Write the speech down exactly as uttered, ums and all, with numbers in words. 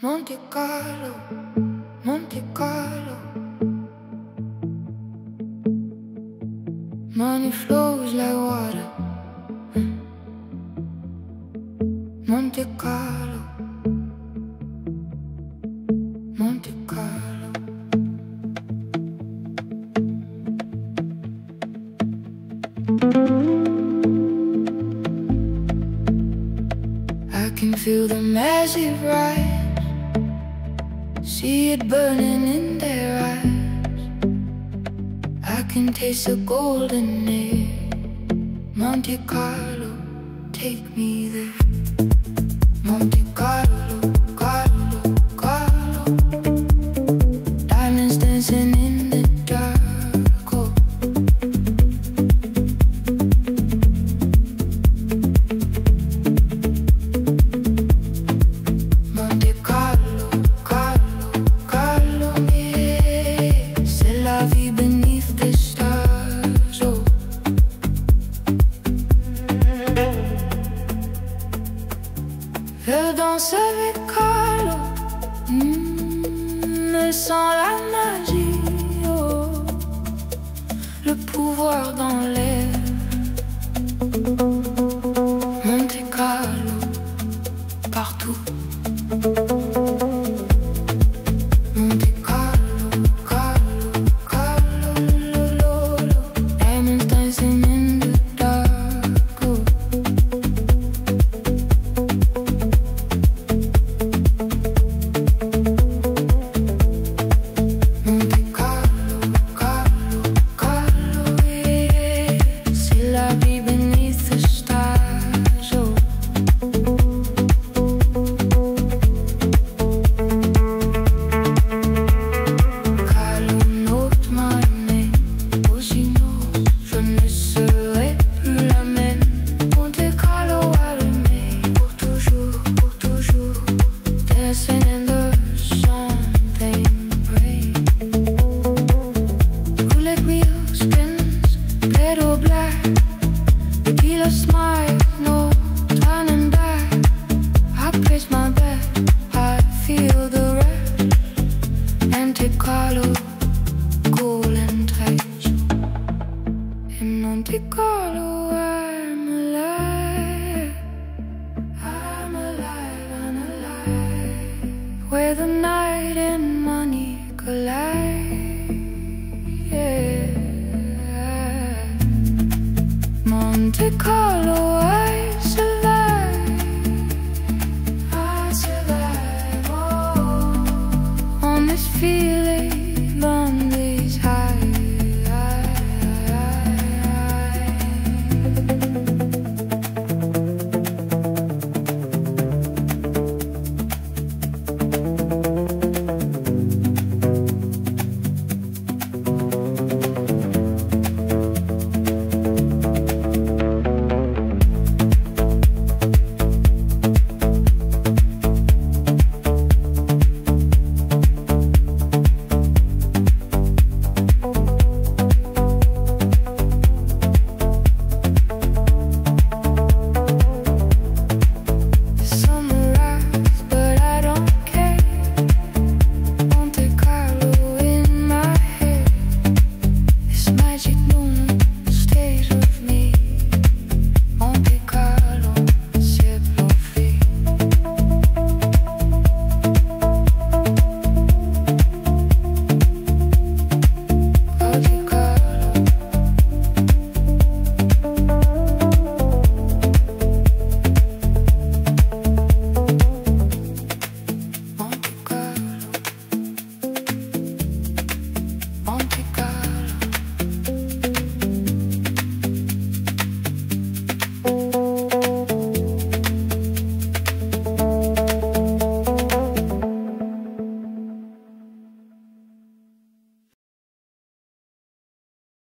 Monte Carlo, Monte Carlo. Money flows like water. Monte Carlo, Monte Carlo. I can feel the massive rise, see it burning in their eyes. I can taste the golden air. Monte Carlo, take me there. Monte Carlo, Carlo, Carlo. Diamonds dancing in the dark. Oh. Monte Carlo, Carlo, Carlo, yeah. C'est la vie beneath the stars. Oh. Je danse avec Carlo, mmh, mais sans la magie, oh, le pouvoir dans l'air. Monte Carlo, partout. Monte Carlo, Carlo, Carlo, lo, lo, lo. Diamonds dancing in the dark. Oh. Monte Carlo, golden touch. In Monte Carlo, I'm alive. I'm alive, I'm alive. Where the night and money collide. Yeah. Monte Carlo.